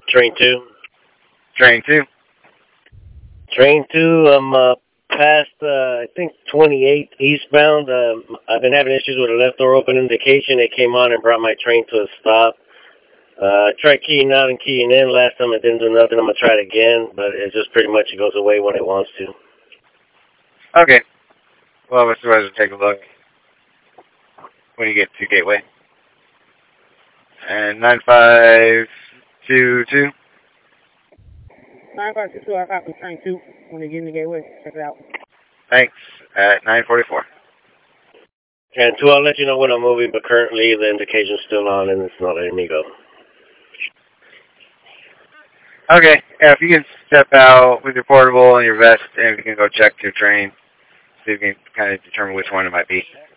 Train 2. Train 2. Train 2, I'm past, I think, 28 eastbound. I've been having issues with a left door open indication. It came on and brought my train to a stop. I tried keying out and keying in. Last time it didn't do nothing. I'm going to try it again, but it just pretty much goes away when it wants to. Okay. Well, Mr. Weather, take a look when you get to Gateway. And 9522. 9522, I got Train 2 when you get in the Gateway. Check it out. Thanks. At 944. And 2, I'll let you know when I'm moving, but currently the indication's still on and it's not letting me go. Okay. Yeah, if you can step out with your portable and your vest, and if you can go check your train, see if you can kind of determine which one it might be.